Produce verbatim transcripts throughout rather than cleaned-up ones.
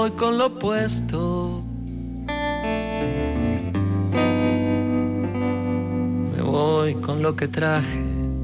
voy con lo opuesto. Me voy con lo que traje.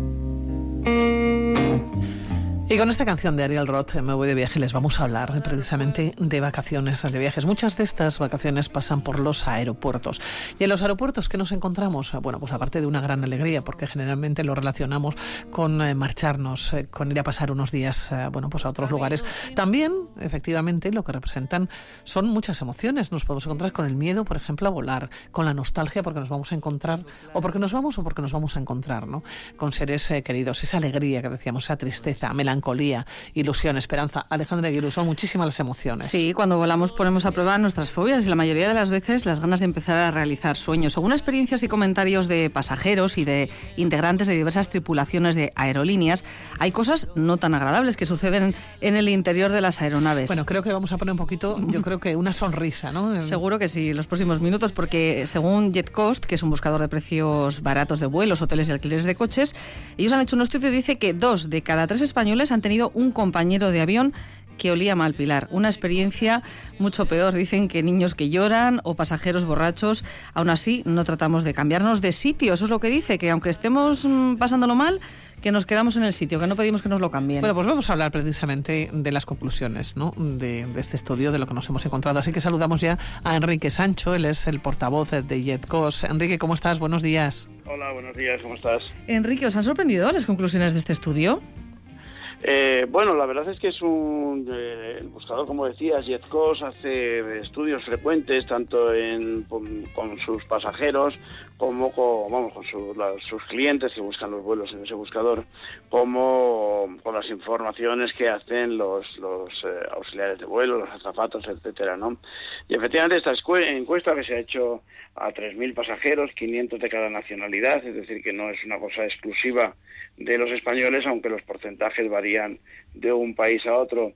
Y con esta canción de Ariel Roth, Me voy de viaje, les vamos a hablar precisamente de vacaciones, de viajes. Muchas de estas vacaciones pasan por los aeropuertos. Y en los aeropuertos, ¿qué nos encontramos? Bueno, pues aparte de una gran alegría, porque generalmente lo relacionamos con eh, marcharnos, eh, con ir a pasar unos días, eh, bueno, pues a otros lugares. También, efectivamente, lo que representan son muchas emociones. Nos podemos encontrar con el miedo, por ejemplo, a volar, con la nostalgia porque nos vamos a encontrar, o porque nos vamos o porque nos vamos a encontrar, ¿no? Con seres eh, queridos, esa alegría que decíamos, esa tristeza, melancolía, ilusión, esperanza. Alejandra Aguirre, son muchísimas las emociones. Sí, cuando volamos ponemos a prueba nuestras fobias y la mayoría de las veces las ganas de empezar a realizar sueños. Según experiencias y comentarios de pasajeros y de integrantes de diversas tripulaciones de aerolíneas, hay cosas no tan agradables que suceden en el interior de las aeronaves. Bueno, creo que vamos a poner un poquito, yo creo que una sonrisa, ¿no? Seguro que sí, en los próximos minutos, porque según JetCost, que es un buscador de precios baratos de vuelos, hoteles y alquileres de coches, ellos han hecho un estudio y dice que dos de cada tres españoles han tenido un compañero de avión que olía mal, Pilar. Una experiencia mucho peor, dicen, que niños que lloran o pasajeros borrachos. Aún así, no tratamos de cambiarnos de sitio. Eso es lo que dice, que aunque estemos pasándolo mal, que nos quedamos en el sitio, que no pedimos que nos lo cambien. Bueno, pues vamos a hablar precisamente de las conclusiones, ¿no? de, de este estudio, de lo que nos hemos encontrado. Así que saludamos ya a Enrique Sancho, él es el portavoz de JetCost. Enrique, ¿cómo estás? Buenos días. Hola, buenos días, ¿cómo estás? Enrique, ¿os han sorprendido las conclusiones de este estudio? Eh, bueno, la verdad es que es un eh, el buscador, como decías, JetCost hace estudios frecuentes tanto en, con, con sus pasajeros como con, vamos, con su, la, sus clientes que buscan los vuelos en ese buscador, como con las informaciones que hacen los, los eh, auxiliares de vuelo, los azafatos, etcétera, ¿no? Y efectivamente esta encuesta que se ha hecho a tres mil pasajeros, quinientos de cada nacionalidad, es decir, que no es una cosa exclusiva de los españoles, aunque los porcentajes varían de un país a otro,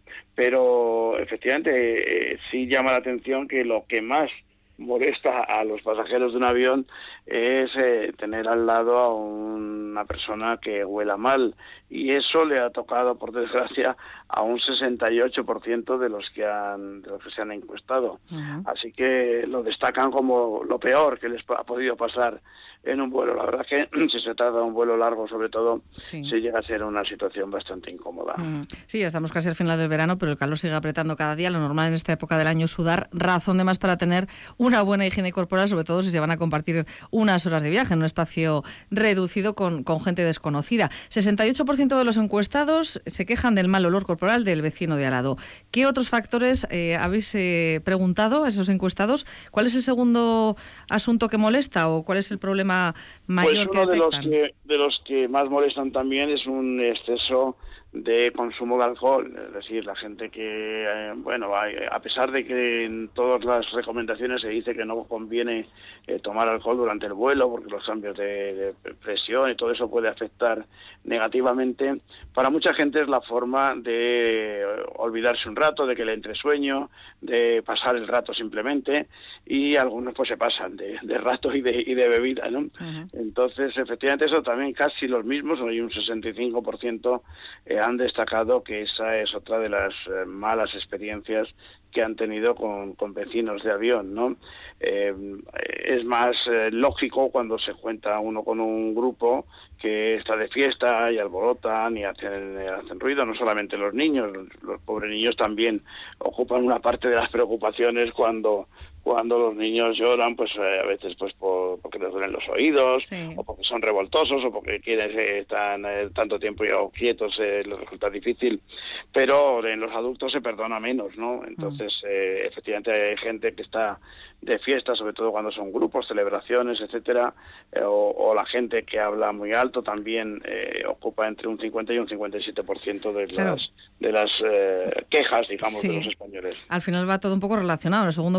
pero efectivamente eh, sí llama la atención que lo que más molesta a los pasajeros de un avión es eh, tener al lado a una persona que huela mal, y eso le ha tocado, por desgracia, a un sesenta y ocho por ciento de los que han de los que se han encuestado. Uh-huh. Así que lo destacan como lo peor que les ha podido pasar en un vuelo. La verdad que si se trata de un vuelo largo, sobre todo, sí, sí llega a ser una situación bastante incómoda. Uh-huh. Sí, ya estamos casi al final del verano, pero el calor sigue apretando cada día. Lo normal en esta época del año es sudar, razón de más para tener una buena higiene corporal, sobre todo si se van a compartir unas horas de viaje en un espacio reducido con, con gente desconocida. sesenta y ocho por ciento de los encuestados se quejan del mal olor corporal del vecino de al lado. ¿Qué otros factores eh, habéis eh, preguntado a esos encuestados? ¿Cuál es el segundo asunto que molesta o cuál es el problema mayor pues que detectan? Pues uno de los que, de los que más molestan también es un exceso de consumo de alcohol, es decir, la gente que, eh, bueno, a pesar de que en todas las recomendaciones se dice que no conviene eh, tomar alcohol durante el vuelo porque los cambios de, de presión y todo eso puede afectar negativamente, para mucha gente es la forma de olvidarse un rato, de que le entre sueño, de pasar el rato simplemente, y algunos pues se pasan de, de rato y de, y de bebida, ¿no? Uh-huh. Entonces, efectivamente, eso también casi los mismos, hay un sesenta y cinco por ciento eh, han destacado que esa es otra de las eh, malas experiencias que han tenido con, con vecinos de avión, ¿no? Eh, es más eh, lógico cuando se cuenta uno con un grupo que está de fiesta y alborotan y hacen, hacen ruido, no solamente los niños, los, los pobres niños también ocupan una parte de las preocupaciones cuando cuando los niños lloran, pues eh, a veces pues por, porque les duelen los oídos, sí, o porque son revoltosos, o porque quieren eh, están eh, tanto tiempo ya quietos, eh, les resulta difícil, pero en los adultos se perdona menos, ¿no? Entonces, mm. eh, efectivamente hay gente que está de fiesta, sobre todo cuando son grupos, celebraciones, etcétera, eh, o, o la gente que habla muy alto también eh, ocupa entre un cincuenta y un cincuenta y siete por ciento de claro. las de las eh, quejas, digamos, sí, de los españoles. Al final va todo un poco relacionado. En el segundo puesto, demasiado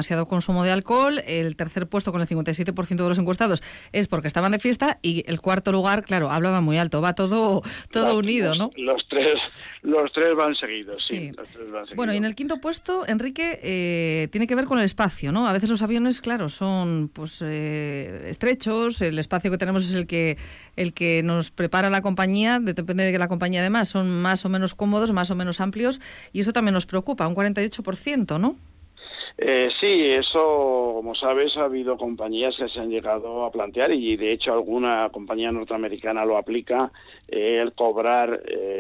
demasiado consumo de alcohol, el tercer puesto con el cincuenta y siete por ciento de los encuestados es porque estaban de fiesta y el cuarto lugar, claro, hablaba muy alto, va todo todo Claro, unido, los, ¿no? Los tres, los tres van seguidos, sí. Sí. Los tres van seguidos. Bueno, y en el quinto puesto, Enrique, eh, tiene que ver con el espacio, ¿no? A veces los aviones, claro, son pues eh, estrechos, el espacio que tenemos es el que el que nos prepara la compañía, depende de que la compañía además son más o menos cómodos, más o menos amplios, y eso también nos preocupa, un cuarenta y ocho por ciento, ¿no? Eh, sí, eso, como sabes, ha habido compañías que se han llegado a plantear y de hecho alguna compañía norteamericana lo aplica, eh, el cobrar,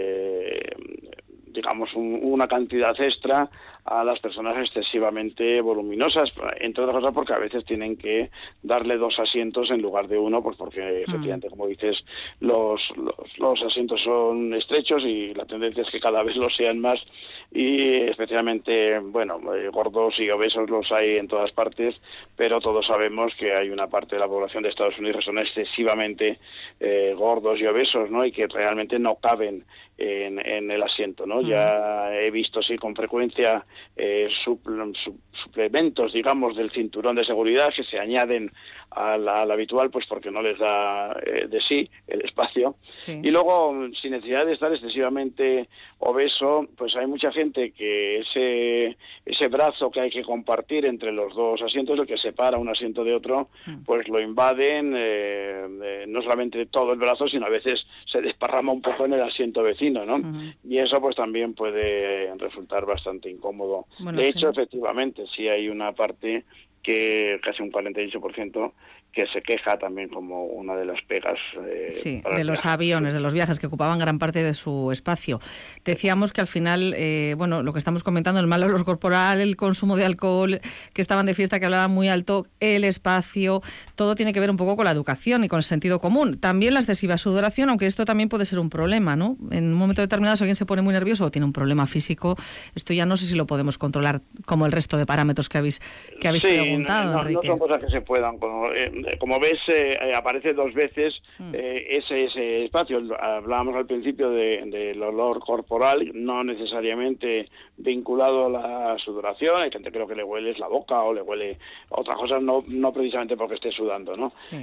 eh, digamos, un, una cantidad extra a las personas excesivamente voluminosas, entre otras cosas porque a veces tienen que darle dos asientos en lugar de uno, pues porque efectivamente, como dices, los, los, los asientos son estrechos y la tendencia es que cada vez lo sean más y especialmente, bueno, eh, gordos y obesos los hay en todas partes, pero todos sabemos que hay una parte de la población de Estados Unidos que son excesivamente eh, gordos y obesos, ¿no? Y que realmente no caben en, en el asiento, ¿no? Uh-huh. Ya he visto, sí, con frecuencia Eh, suplementos, digamos, del cinturón de seguridad que se añaden al, al habitual, pues porque no les da eh, de sí el espacio. Sí. Y luego, sin necesidad de estar excesivamente obeso, pues hay mucha gente que ese ese brazo que hay que compartir entre los dos asientos, el que separa un asiento de otro, pues lo invaden, eh, eh, no solamente todo el brazo, sino a veces se desparrama un poco en el asiento vecino, ¿no? Uh-huh. Y eso pues también puede resultar bastante incómodo. Bueno, de hecho, sí. Efectivamente, sí hay una parte que casi un cuarenta y ocho por ciento que se queja también como una de las pegas. Eh, sí, de los viajes. aviones, de los viajes que ocupaban gran parte de su espacio. Decíamos que al final, eh, bueno, lo que estamos comentando, el mal olor corporal, el consumo de alcohol, que estaban de fiesta, que hablaban muy alto, el espacio, todo tiene que ver un poco con la educación y con el sentido común. También la excesiva sudoración, aunque esto también puede ser un problema, ¿no? En un momento determinado, si alguien se pone muy nervioso o tiene un problema físico, esto ya no sé si lo podemos controlar como el resto de parámetros que habéis, que habéis sí, preguntado, no, Enrique. No son cosas que se puedan. Como, eh, como ves, eh, aparece dos veces eh, ese, ese espacio. Hablábamos al principio del de, de olor corporal, no necesariamente vinculado a la sudoración. Hay gente que creo que le huele la boca o le huele otras cosas, no, no precisamente porque esté sudando, ¿no? Sí.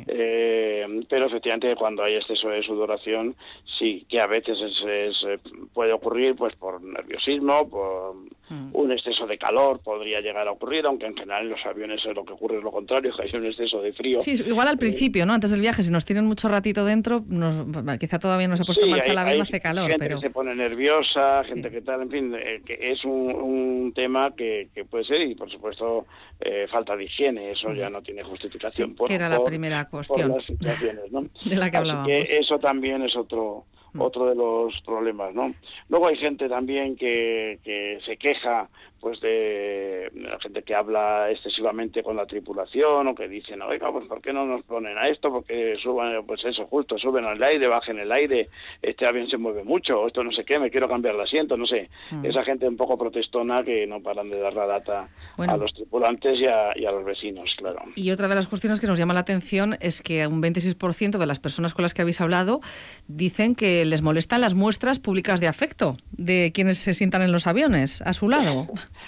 Eh, pero efectivamente cuando hay exceso de sudoración, sí que a veces es, es, puede ocurrir pues por nerviosismo, por mm. un exceso de calor podría llegar a ocurrir, aunque en general en los aviones lo que ocurre es lo contrario, que hay un exceso de frío. Sí, igual al principio, ¿no? Antes del viaje, si nos tienen mucho ratito dentro, nos, quizá todavía no se ha puesto sí, en marcha hay, el avión, hace calor. Gente pero... que se pone nerviosa, sí. gente que tal, en fin, eh, que es un, un tema que, que puede ser y, por supuesto, eh, falta de higiene, eso ya no tiene justificación. Sí, por, que era por, la primera cuestión por las situaciones, ¿no? de la que hablábamos. Así que eso también es otro... otro de los problemas, ¿no? Luego hay gente también que, que se queja pues de la gente que habla excesivamente con la tripulación o que dicen, oiga, pues ¿por qué no nos ponen a esto? Porque suban, pues eso, justo, suben al aire, bajen el aire, este avión se mueve mucho, esto no sé qué, me quiero cambiar de asiento, no sé. Mm. Esa gente un poco protestona que no paran de dar la data bueno. a los tripulantes y a, y a los vecinos, claro. Y otra de las cuestiones que nos llama la atención es que un veintiséis por ciento de las personas con las que habéis hablado dicen que les molestan las muestras públicas de afecto de quienes se sientan en los aviones a su lado.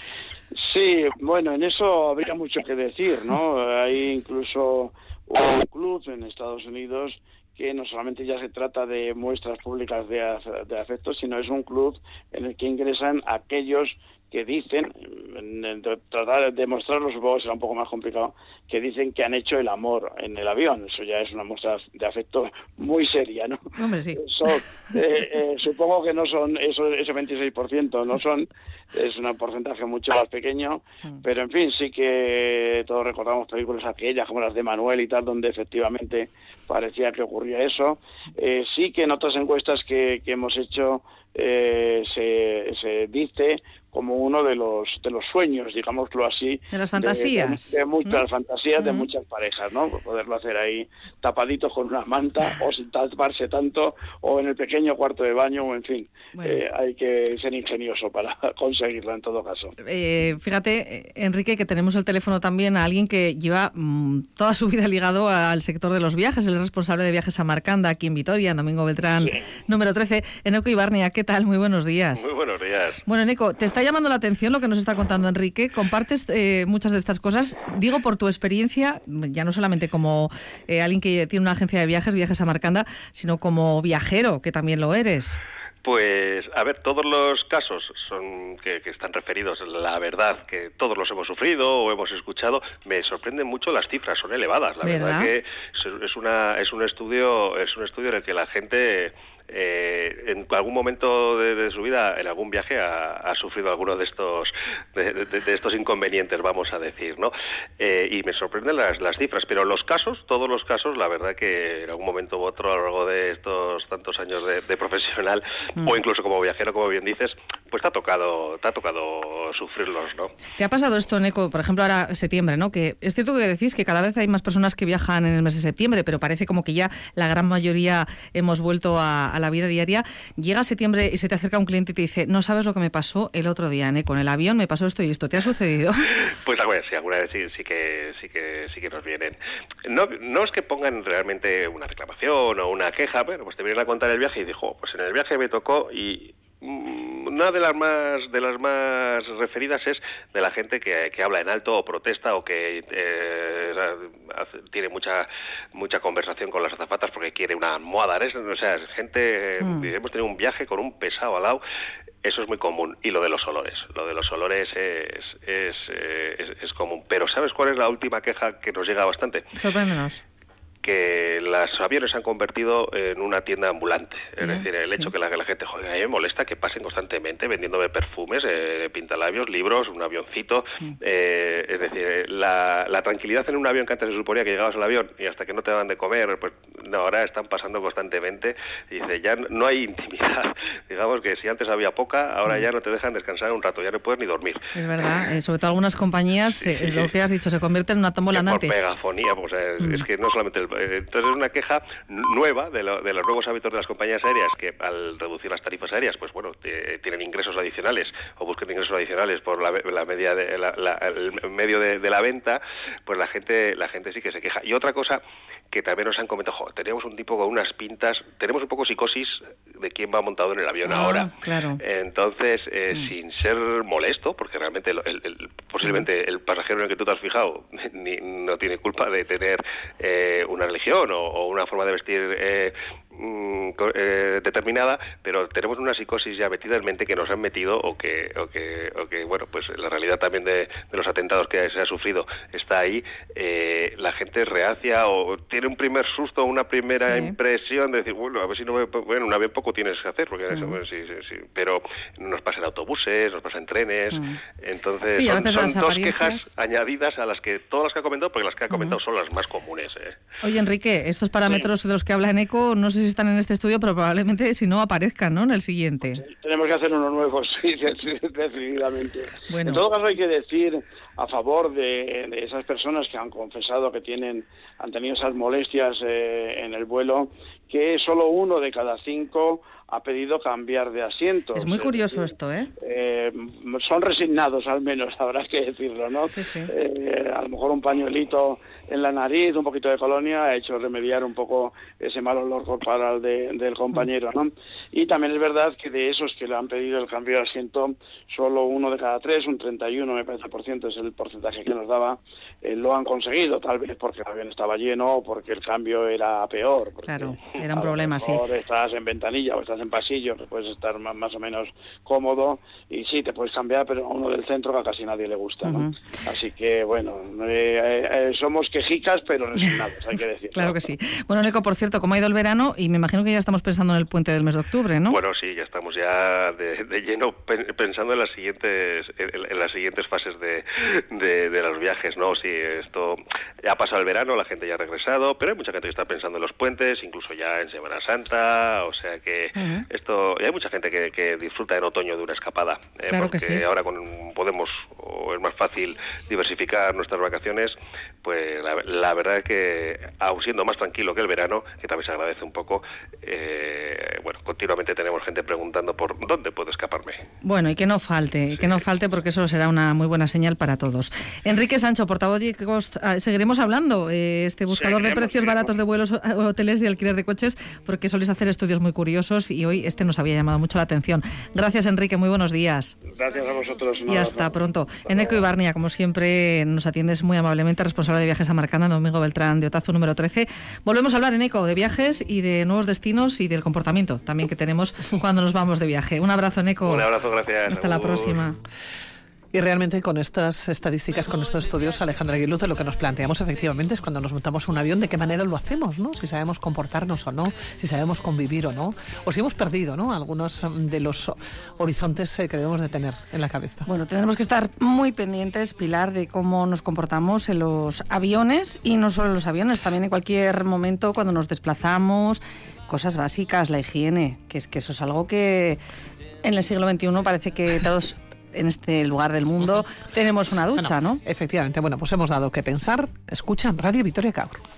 Sí, bueno, en eso habría mucho que decir, ¿no? Hay incluso un club en Estados Unidos que no solamente ya se trata de muestras públicas de, de afecto, sino es un club en el que ingresan aquellos que dicen, de tratar de demostrarlo supongo que será un poco más complicado, que dicen que han hecho el amor en el avión. Eso ya es una muestra de afecto muy seria, ¿no? Hombre, sí. Eso, eh, eh, supongo que no son, eso, ese veintiséis por ciento no son, es un porcentaje mucho más pequeño, pero en fin, sí que todos recordamos películas aquellas, como las de Manuel y tal, donde efectivamente parecía que ocurría eso. Eh, sí que en otras encuestas que, que hemos hecho eh, se, se dice como uno de los de los sueños, digámoslo así, de las fantasías, de, de, de muchas ¿no? fantasías uh-huh. de muchas parejas, ¿no? Poderlo hacer ahí tapaditos con una manta o sin taparse tanto o en el pequeño cuarto de baño o en fin, bueno. eh, hay que ser ingenioso para conseguirlo en todo caso. Eh, fíjate, Enrique, que tenemos el teléfono también a alguien que lleva mmm, toda su vida ligado al sector de los viajes, el responsable de Viajes a Marcanda aquí en Vitoria, en Domingo Beltrán, sí. número trece, Eneko Ibarnia. ¿Qué ¿qué tal? Muy buenos días. Muy buenos días. Bueno, Nico, te está llamando la atención lo que nos está contando Enrique. Compartes eh, muchas de estas cosas. Digo, por tu experiencia, ya no solamente como eh, alguien que tiene una agencia de viajes, Viajes a Marcanda, sino como viajero, que también lo eres. Pues, a ver, todos los casos son que, que están referidos, la verdad, que todos los hemos sufrido o hemos escuchado, me sorprenden mucho las cifras, son elevadas. La ¿verdad? verdad que es una es un estudio es un estudio en el que la gente eh, en algún momento de, de su vida, en algún viaje, ha, ha sufrido alguno de estos de, de, de estos inconvenientes, vamos a decir, ¿no? Eh, y me sorprenden las, las cifras, pero los casos, todos los casos, la verdad que en algún momento u otro a lo largo de estos tantos años de, de profesional, mm. o incluso como viajero, como bien dices, pues te ha tocado, te ha tocado sufrirlos, ¿no? ¿Te ha pasado esto, Neco, por ejemplo, ahora septiembre, ¿no? Que es cierto que decís que cada vez hay más personas que viajan en el mes de septiembre, pero parece como que ya la gran mayoría hemos vuelto a, a la vida diaria. Llega septiembre y se te acerca un cliente y te dice, no sabes lo que me pasó el otro día, ¿eh? Con el avión me pasó esto y esto. ¿Te ha sucedido? Pues alguna vez sí, alguna vez sí, sí que sí que sí que nos vienen. No, no es que pongan realmente una reclamación o una queja, bueno, pues te vienen a contar el viaje y dijo, pues en el viaje me tocó y una de las más de las más referidas es de la gente que, que habla en alto o protesta o que eh, tiene mucha mucha conversación con las azafatas porque quiere una almohada, ¿eh? O sea, gente, mm. hemos tenido un viaje con un pesado al lado. Eso es muy común. Y lo de los olores. Lo de los olores es, es, es, es común. Pero ¿sabes cuál es la última queja que nos llega bastante? Sorpréndenos. Que los aviones se han convertido en una tienda ambulante. Es yeah, decir, el sí. hecho que la, que la gente, joder, a mí me molesta que pasen constantemente vendiéndome perfumes, eh, pintalabios, libros, un avioncito. Mm. Eh, es decir, la, la tranquilidad en un avión que antes se suponía que llegabas al avión y hasta que no te daban de comer, pues no, ahora están pasando constantemente. Y dice, ya no hay intimidad. Digamos que si antes había poca, ahora ya no te dejan descansar un rato, ya no puedes ni dormir. Es verdad, eh, sobre todo algunas compañías, sí, es lo que has dicho, se convierten en una tómbola andante. Por megafonía, pues eh, mm. es que no solamente el entonces es una queja nueva de, lo, de los nuevos hábitos de las compañías aéreas que al reducir las tarifas aéreas pues bueno te, tienen ingresos adicionales o buscan ingresos adicionales por la, la media de, la, la, el medio de, de la venta, pues la gente la gente sí que se queja. Y otra cosa que también nos han comentado, jo, teníamos un tipo con unas pintas, tenemos un poco psicosis de quién va montado en el avión ah, ahora. Claro. Entonces, eh, mm. sin ser molesto, porque realmente el, el, el, posiblemente el pasajero en el que tú te has fijado ni, no tiene culpa de tener eh, una religión o, o una forma de vestir eh, mm, eh, determinada, pero tenemos una psicosis ya metida en mente que nos han metido o que, o que, o que bueno, pues la realidad también de, de los atentados que se ha sufrido está ahí. Eh, la gente reacia o tiene un primer susto, una primera sí. impresión de decir, bueno, a ver si no me... Bueno, un avión poco tienes que hacer, porque mm. eso, sí, sí, sí, pero nos pasa en autobuses, nos pasa en trenes, mm. entonces sí, son, son dos quejas añadidas a las que, todas las que ha comentado, porque las que ha comentado mm. son las más comunes. ¿eh? Oye, Enrique, estos parámetros sí. de los que habla Eneco, no sé si están en este estudio, pero probablemente si no aparezcan, ¿no?, en el siguiente. Sí, tenemos que hacer unos nuevos, sí, definitivamente. Bueno. En todo caso hay que decir a favor de, de esas personas que han confesado que tienen han tenido esas molestias eh, en el vuelo, que solo uno de cada cinco ha pedido cambiar de asiento. Es muy curioso esto, ¿eh? ¿eh? Son resignados, al menos, habrá que decirlo, ¿no? Sí, sí. Eh, a lo mejor un pañuelito en la nariz, un poquito de colonia, ha hecho remediar un poco ese mal olor corporal de, del compañero, ¿no? Y también es verdad que de esos que le han pedido el cambio de asiento, solo uno de cada tres, un treinta y uno, me parece, por ciento, es el porcentaje que nos daba, eh, lo han conseguido, tal vez porque el avión estaba lleno o porque el cambio era peor. Claro, era un problema, sí. Estás en ventanilla o estás en pasillo, que puedes estar más, más o menos cómodo y sí, te puedes cambiar, pero a uno del centro que a casi nadie le gusta, ¿no? Uh-huh. Así que, bueno, eh, eh, somos quejicas, pero resignados, hay que decir. Claro que sí. Bueno, Neco, por cierto, ¿cómo ha ido el verano? Y me imagino que ya estamos pensando en el puente del mes de octubre, ¿no? Bueno, sí, ya estamos ya de, de lleno pensando en las siguientes en, en las siguientes fases de, de, de los viajes, ¿no? Sí, esto ya ha pasado el verano, la gente ya ha regresado, pero hay mucha gente que está pensando en los puentes, incluso ya en Semana Santa, o sea que uh-huh. esto, y hay mucha gente que, que disfruta en otoño de una escapada, ¿eh? Claro porque que sí. ahora con, podemos, o es más fácil diversificar nuestras vacaciones, pues la, la verdad es que, aun siendo más tranquilo que el verano, que también se agradece un poco, eh, bueno, continuamente tenemos gente preguntando por dónde puedo escaparme. Bueno, y que no falte, sí. que no falte porque eso será una muy buena señal para todos. Enrique Sancho, portavoz de Cost, seguiremos hablando, eh, este buscador seguiremos, de precios seguiremos. baratos de vuelos, hoteles y alquiler de coches, porque soléis hacer estudios muy curiosos y hoy este nos había llamado mucho la atención. Gracias, Enrique, muy buenos días. Gracias a vosotros. Y hasta pronto. Eneco Ibarnia, como siempre, nos atiendes muy amablemente, responsable de viajes a Marcana, Domingo Beltrán de Otazu número trece. Volvemos a hablar, Eneco, de viajes y de nuevos destinos y del comportamiento también que tenemos cuando nos vamos de viaje. Un abrazo, Eneco. Un abrazo, gracias. Hasta la próxima. Y realmente con estas estadísticas, con estos estudios, Alejandra Aguiluce, lo que nos planteamos efectivamente es cuando nos montamos un avión, de qué manera lo hacemos, ¿no? Si sabemos comportarnos o no, si sabemos convivir o no, o si hemos perdido, ¿no?, algunos de los horizontes que debemos de tener en la cabeza. Bueno, tenemos que estar muy pendientes, Pilar, de cómo nos comportamos en los aviones, y no solo en los aviones, también en cualquier momento cuando nos desplazamos, cosas básicas, la higiene, que es que eso es algo que en el siglo veintiuno parece que todos en este lugar del mundo tenemos una ducha, bueno, ¿no? Efectivamente. Bueno, pues hemos dado que pensar. Escuchan Radio Vitoria Caur.